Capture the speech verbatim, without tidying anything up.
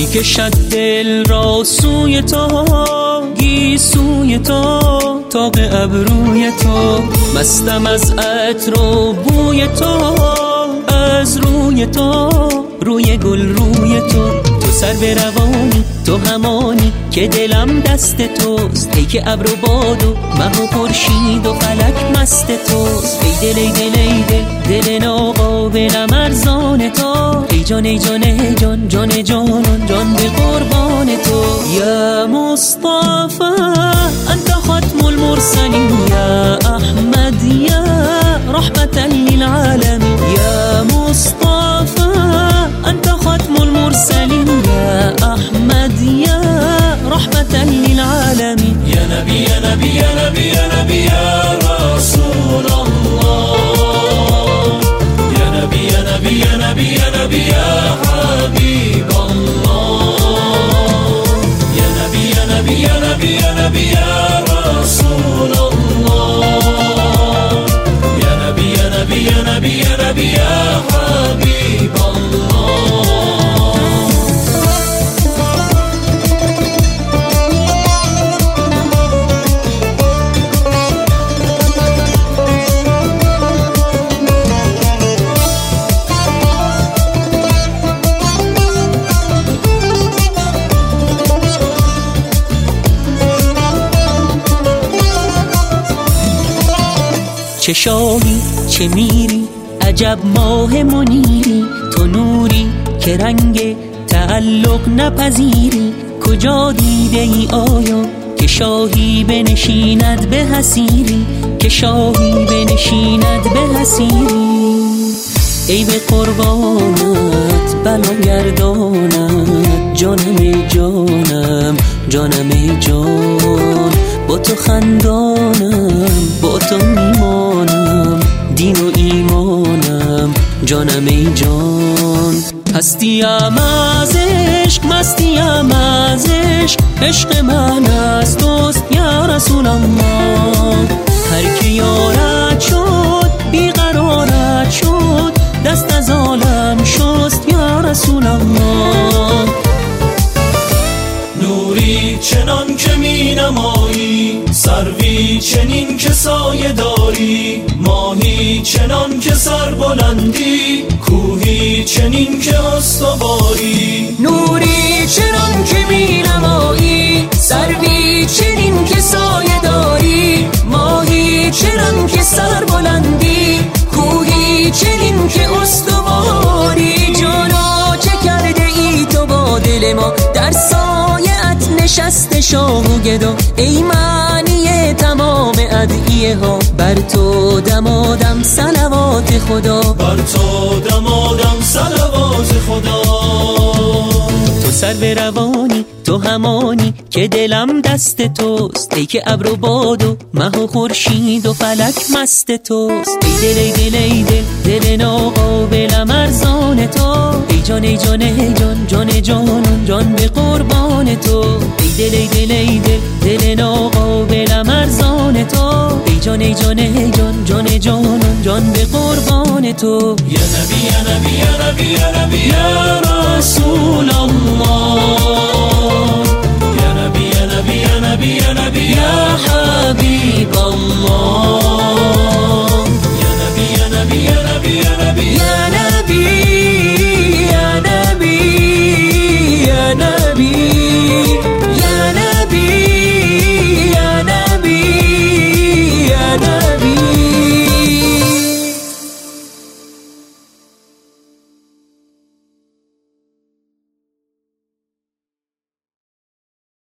کشد دل را سوی تو، گیسوی تو، تاق ابروی تو. مستم از عطر و بوی تو، از روی تو، روی گل روی تو. تو سر به روانی، تو همانی که دلم دست توست. ای که ابر و باد و مه و خورشید و فلک مست توست. ای دل ای دل ای دل، دل ناقابلم ارزان تو. ای جان ای جان ای جان، جان جانان، جان به قربان تو. یا مصطفی انت ختم المرسلین، یا احمد یا رحمتا للعالمین. یا مصطفی انت ختم المرسلین، یا احمد یا رحمتا للعالمین. یا نبی یا نبی یا نبی یا نبی یا رسول الله. یا نبی یا نبی یا نبی یا نبی یا حبیب الله. یا نبی یا نبی یا نبی یا نبی یا رسول الله. یا نبی یا نبی یا نبی یا نبی یا حبیب الله. چه شاهی چه میری، عجب ماه منیری. تو نوری که رنگ تعلق نپذیری. کجا دیده ای آیا که شاهی بنشیند به حسیری، که شاهی بنشیند به حسیری. ای به قربانت بلا گردانت، جانم ای جانم، جانم ای جان. با تو خندانم، با تو میمانم، دین و ایمانم، جانم ای جان. هستیم از عشق، مستیم از عشق، عشق من از توست یا رسول الله. هر که یارت شد بیقرارت شد، دست از عالم شست یا رسول الله. نوری چنان که می نمایی، سروی چنین که سایه داری. ماهی چنان که سر بلندی، کوهی چنین که استواری. نوری چنان که می نمایی، سروی چنین که سایه داری. ماهی چنان که سر بلندی، کوهی چنین که استواری. جانا چه کرده ای تو با دل ما، در سایه ات نشسته شاه و گدا. ای معنی تمام ادعیه ها، بر تو دمادم صلوات خدا. بر تو دمادم صلوات خدا. تو سر به روانی، تو همانی که دلم دست توست. ای که ابر و باد و مه و خورشید و فلک مست توست. ای دل ای دل ای دل، دل ناقابلم ارزان تو. ای جان ای جان ای جان، جان جانان، جان به قربان تو. ای دل ای دل ای دل، دل ناقابلم ارزان تو. ای جان ای جان ای جان، جان جانان، جان به قربان تو. یا نبی یا نبی یا نبی یا نبی یا رسول